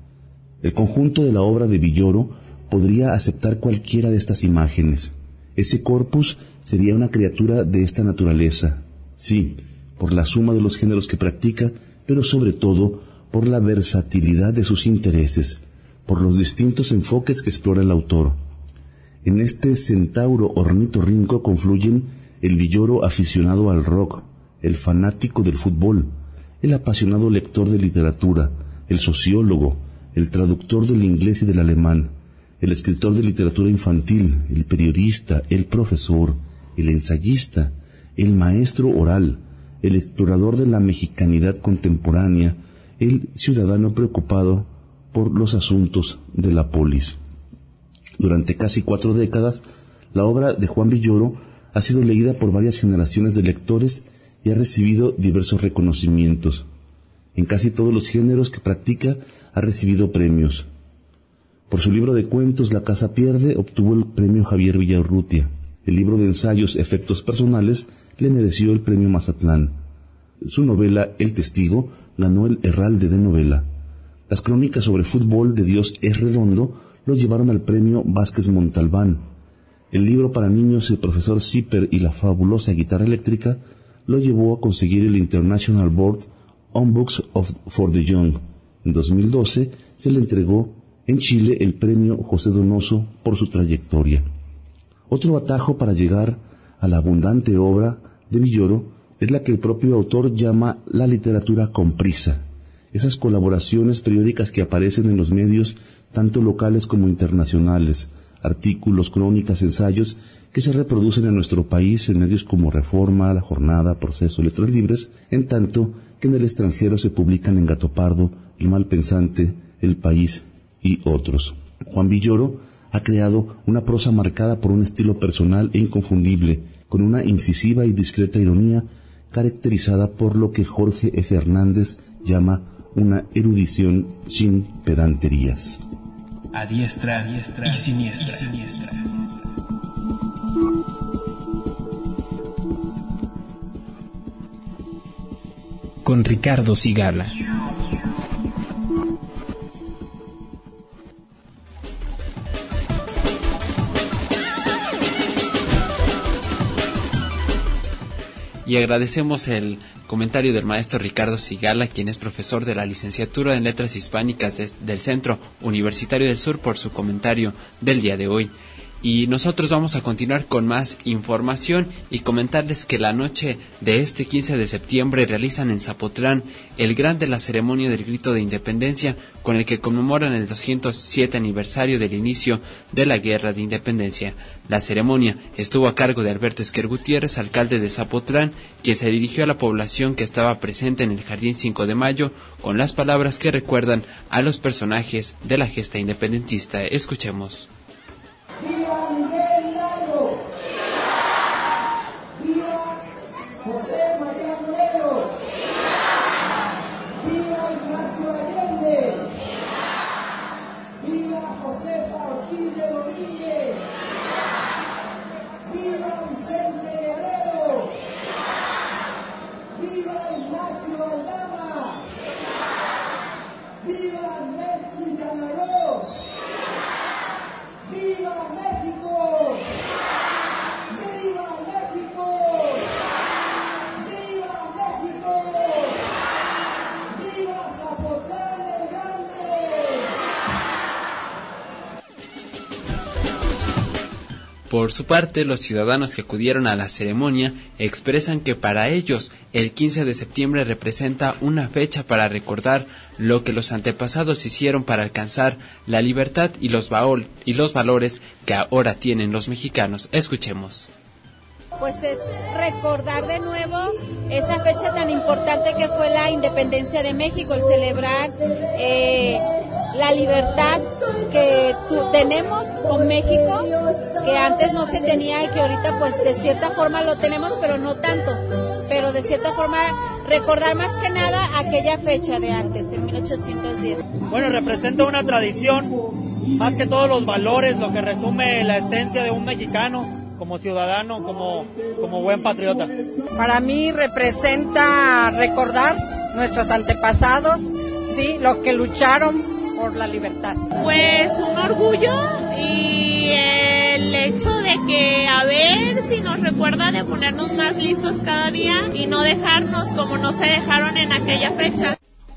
El conjunto de la obra de Villoro podría aceptar cualquiera de estas imágenes. Ese corpus sería una criatura de esta naturaleza, sí, por la suma de los géneros que practica, pero sobre todo por la versatilidad de sus intereses, por los distintos enfoques que explora el autor. En este centauro ornitorrinco confluyen el Villoro aficionado al rock, el fanático del fútbol, el apasionado lector de literatura, el sociólogo, el traductor del inglés y del alemán, el escritor de literatura infantil, el periodista, el profesor, el ensayista, el maestro oral, el explorador de la mexicanidad contemporánea, el ciudadano preocupado por los asuntos de la polis. Durante casi cuatro décadas, la obra de Juan Villoro ha sido leída por varias generaciones de lectores y y ha recibido diversos reconocimientos. En casi todos los géneros que practica ha recibido premios. Por su libro de cuentos La casa pierde obtuvo el premio Javier Villaurrutia. El libro de ensayos Efectos personales le mereció el premio Mazatlán. Su novela El testigo ganó el Herralde de novela. Las crónicas sobre fútbol de Dios es redondo lo llevaron al premio Vázquez Montalbán. El libro para niños El profesor Zipper y la fabulosa guitarra eléctrica lo llevó a conseguir el International Board on Books of, for the Young. En dos mil doce se le entregó en Chile el premio José Donoso por su trayectoria. Otro atajo para llegar a la abundante obra de Villoro es la que el propio autor llama la literatura con prisa. Esas colaboraciones periódicas que aparecen en los medios, tanto locales como internacionales, artículos, crónicas, ensayos, que se reproducen en nuestro país en medios como Reforma, La Jornada, Proceso, Letras Libres, en tanto que en el extranjero se publican en Gato Pardo, El Malpensante, El País y otros. Juan Villoro ha creado una prosa marcada por un estilo personal e inconfundible, con una incisiva y discreta ironía caracterizada por lo que Jorge F. Hernández llama una erudición sin pedanterías. A diestra, a diestra y siniestra. Y siniestra. Con Ricardo Sigala. Y agradecemos el comentario del maestro Ricardo Sigala, quien es profesor de la licenciatura en Letras Hispánicas de, del Centro Universitario del Sur, por su comentario del día de hoy. Y nosotros vamos a continuar con más información y comentarles que la noche de este quince de septiembre realizan en Zapotlán el gran de la ceremonia del Grito de Independencia, con el que conmemoran el doscientos siete aniversario del inicio de la Guerra de Independencia. La ceremonia estuvo a cargo de Alberto Esquer Gutiérrez, alcalde de Zapotlán, quien se dirigió a la población que estaba presente en el Jardín cinco de mayo con las palabras que recuerdan a los personajes de la gesta independentista. Escuchemos. ¡Viva Miguel Hidalgo! ¡Viva! ¡Viva José María Morelos! ¡Viva! ¡Viva Ignacio Allende! ¡Viva! ¡Viva Josefa Ortiz de Domínguez! ¡Viva! ¡Viva Vicente Guerrero! ¡Viva! ¡Viva Ignacio Aldama! ¡Viva! ¡Viva Ernesto Villanaró! ¡Viva México! ¡Viva México! ¡Viva México! ¡Viva Zapotlán el Grande! Por su parte, los ciudadanos que acudieron a la ceremonia expresan que para ellos el quince de septiembre representa una fecha para recordar lo que los antepasados hicieron para alcanzar la libertad y los, baol, y los valores que ahora tienen los mexicanos. Escuchemos. Pues es recordar de nuevo esa fecha tan importante que fue la independencia de México, el celebrar eh, la libertad que tu, tenemos con México, que antes no se tenía y que ahorita pues de cierta forma lo tenemos, pero no tanto, pero de cierta forma recordar más que nada aquella fecha de antes, en mil ochocientos diez. Bueno, representa una tradición, más que todos los valores, lo que resume la esencia de un mexicano, como ciudadano, como, como buen patriota. Para mí representa recordar nuestros antepasados, sí, los que lucharon por la libertad. Pues un orgullo y el hecho de que a ver si nos recuerda de ponernos más listos cada día y no dejarnos como no se dejaron en aquella fecha.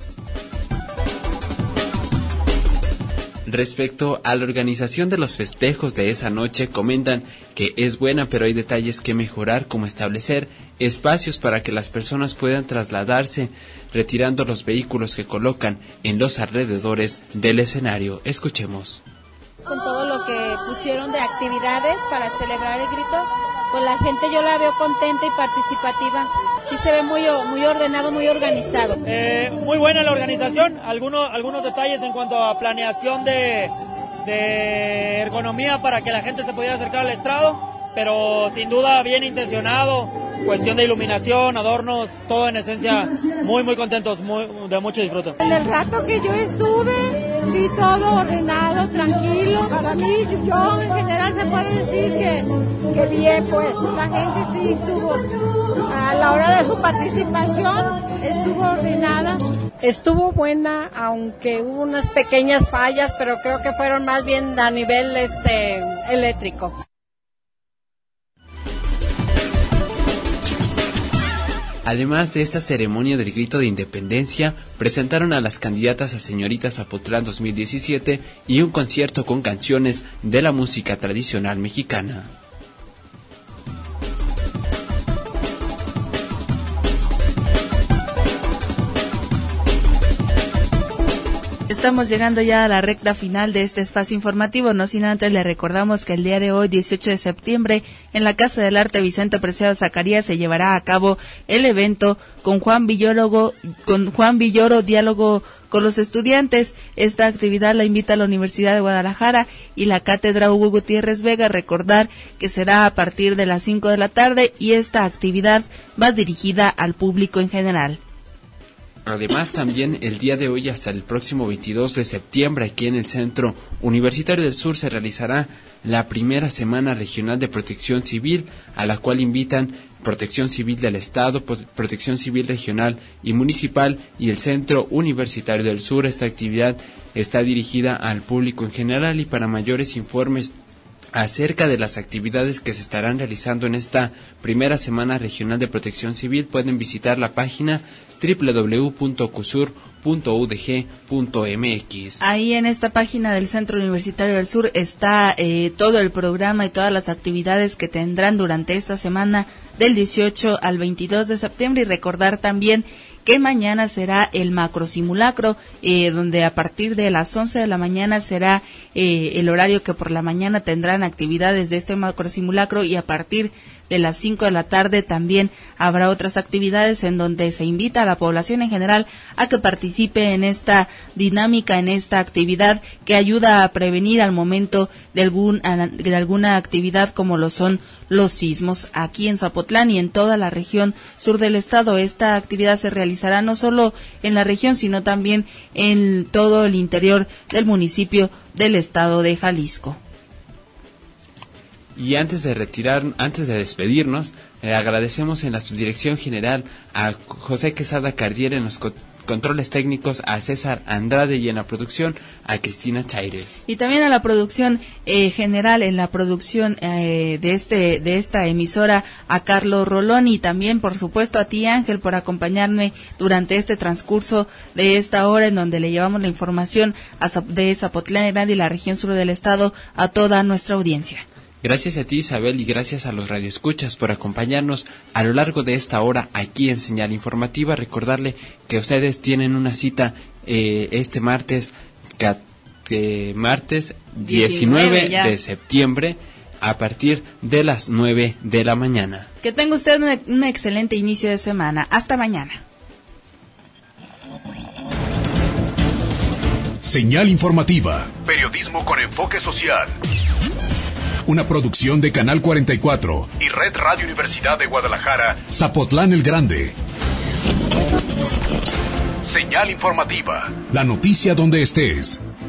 Respecto a la organización de los festejos de esa noche, comentan que es buena, pero hay detalles que mejorar, como establecer espacios para que las personas puedan trasladarse, retirando los vehículos que colocan en los alrededores del escenario. Escuchemos. Con todo lo que pusieron de actividades para celebrar el grito, pues la gente yo la veo contenta y participativa. Sí se ve muy, muy ordenado, muy organizado. Eh, muy buena la organización, algunos, algunos detalles en cuanto a planeación de, de ergonomía para que la gente se pudiera acercar al estrado, pero sin duda bien intencionado, cuestión de iluminación, adornos, todo en esencia, muy muy contentos, muy, de mucho disfrute. En el rato que yo estuve, vi todo ordenado, tranquilo. Para mí, yo en general se puede decir que, que bien, pues la gente sí estuvo, a la hora de su participación, estuvo ordenada. Estuvo buena, aunque hubo unas pequeñas fallas, pero creo que fueron más bien a nivel este eléctrico. Además de esta ceremonia del grito de independencia, presentaron a las candidatas a Señoritas Zapotlán dos mil diecisiete y un concierto con canciones de la música tradicional mexicana. Estamos llegando ya a la recta final de este espacio informativo, no sin antes le recordamos que el día de hoy, dieciocho de septiembre, en la Casa del Arte Vicente Preciado Zacarías se llevará a cabo el evento con Juan Villoro, con Juan Villoro, diálogo con los estudiantes. Esta actividad la invita a la Universidad de Guadalajara y la Cátedra Hugo Gutiérrez Vega. Recordar que será a partir de las cinco de la tarde y esta actividad va dirigida al público en general. Además, también el día de hoy hasta el próximo veintidós de septiembre, aquí en el Centro Universitario del Sur, se realizará la primera Semana Regional de Protección Civil, a la cual invitan Protección Civil del Estado, Protección Civil Regional y Municipal y el Centro Universitario del Sur. Esta actividad está dirigida al público en general y para mayores informes acerca de las actividades que se estarán realizando en esta primera Semana Regional de Protección Civil pueden visitar la página doble u doble u doble u punto cusur punto u d g punto m x. Ahí en esta página del Centro Universitario del Sur está eh, todo el programa y todas las actividades que tendrán durante esta semana del dieciocho al veintidós de septiembre y recordar también que mañana será el macro simulacro, eh, donde a partir de las once de la mañana será eh, el horario que por la mañana tendrán actividades de este macro simulacro y a partir de las cinco de la tarde también habrá otras actividades en donde se invita a la población en general a que participe en esta dinámica, en esta actividad que ayuda a prevenir al momento de, algún, de alguna actividad como lo son los sismos. Aquí en Zapotlán y en toda la región sur del estado, esta actividad se realizará no solo en la región, sino también en todo el interior del municipio del estado de Jalisco. Y antes de retirar, antes de despedirnos, eh, agradecemos en la subdirección general a José Quesada Cardier, en los co- controles técnicos a César Andrade y en la producción a Cristina Chaires. Y también a la producción eh, general, en la producción eh, de este de esta emisora a Carlos Rolón y también por supuesto a ti Ángel por acompañarme durante este transcurso de esta hora en donde le llevamos la información a, de Zapotlán Grande y la región sur del estado a toda nuestra audiencia. Gracias a ti, Isabel, y gracias a los radioescuchas por acompañarnos a lo largo de esta hora aquí en Señal Informativa. Recordarle que ustedes tienen una cita eh, este martes, eh, martes diecinueve de septiembre a partir de las nueve de la mañana. Que tenga usted un, un excelente inicio de semana. Hasta mañana. Señal Informativa. Periodismo con enfoque social. Una producción de Canal cuarenta y cuatro y Red Radio Universidad de Guadalajara, Zapotlán el Grande. Señal Informativa. La noticia donde estés.